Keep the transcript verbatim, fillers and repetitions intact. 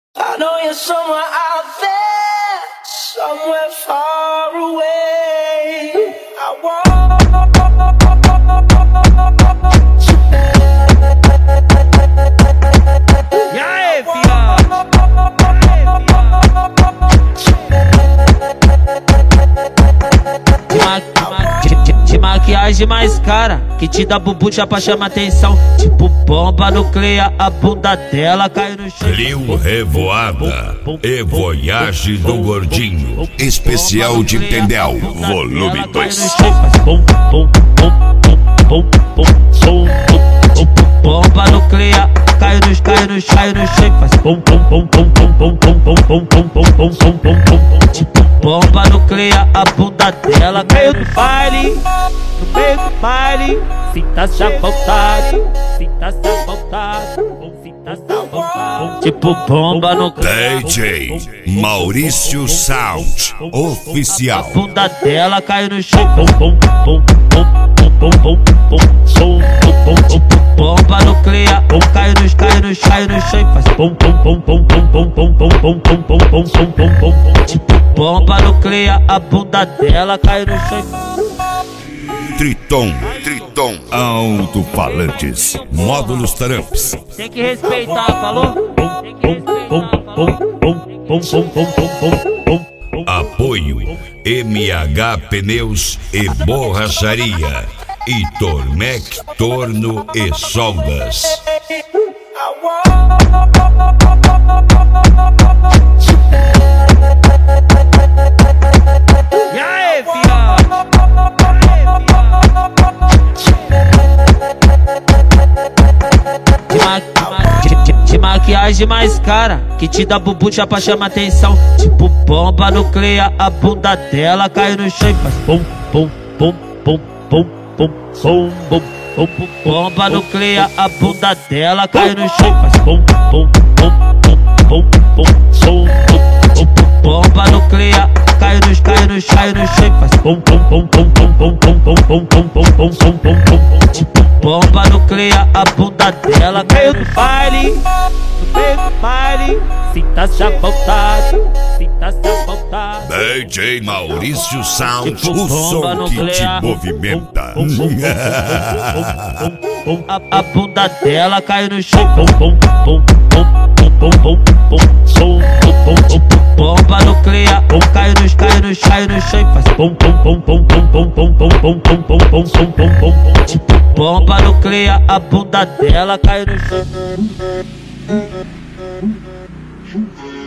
I know you're somewhere out there, somewhere far away. I want E aí, fiado? De maquiagem mais cara, que te dá bubucha pra chamar atenção. Tipo bomba nuclear, a bunda dela cai no chão. Liu Revoada e Voyage do Gordinho. Especial de Tendel, volume dois. Bomba nuclear, cai no, cai no, cai no chão. Faz bom, bom, bom, bom, bom, bom, bom, bom, bom, bom, bom, bom, bom, bom. Tipo bomba nuclear, a bunda dela caiu no baile, no meio do baile. Sinta-se à vontade, sinta-se à vontade, sinta-se à vontade. Tipo bomba nuclear. D J Maurício Sound Oficial. A bunda dela caiu no chão. Bom, bom, bom, bom, bom, bom, bom, bom, bom, bom. Bomba nuclear, bom, cai no, cai no, cai no chão. Faz bom, bom, bom, bom, bom, bom, bom, bom, bom, bom, bom, bom, bom, bom, bom. Tipo bomba nuclear, a bunda dela cai no chão. Triton, Triton, alto-falantes, módulos Tramps. Tem que respeitar, falou? Tem que respeitar. Apoio M H Pneus e Borracharia e Tormec Torno e Soldas. E aí, fiado? De maquiagem mais cara, que te dá bubucha pra chamar atenção. Tipo bomba nuclear, a bunda dela cai no chão. Faz bom, bom, bom, bom, bom, bom, bom, bom, bom, bom. Bomba nuclear, a bunda dela cai no chão. Faz bom, bom, bom, bom, bom, bom, bom, bom. Bomba nuclear, cai no, cai no, cai no chão. Faz bom, bom, bom, bom, bom, bom, bom, bom, bom, bom, bom, bom, bom, bom, bom. Tipo bomba nuclear, a bunda dela caiu no baile, no meio do baile. Sinta-se à vontade, sinta-se à vontade. D J Maurício Sound, Tipo o som bomba que te nuclear. movimenta. A, a bunda dela caiu no chão. Bom, bom, bom, bom, bom, bom, bom, bom, bom, bom. Bomba nuclear, bom, cai no, cai no, cai no chão. Faz bom, bom, bom, bom, bom, bom, bom, bom, bom, bom, bom, bom, bom, bom, bom. Tipo bomba nuclear, a bunda dela caiu no chão.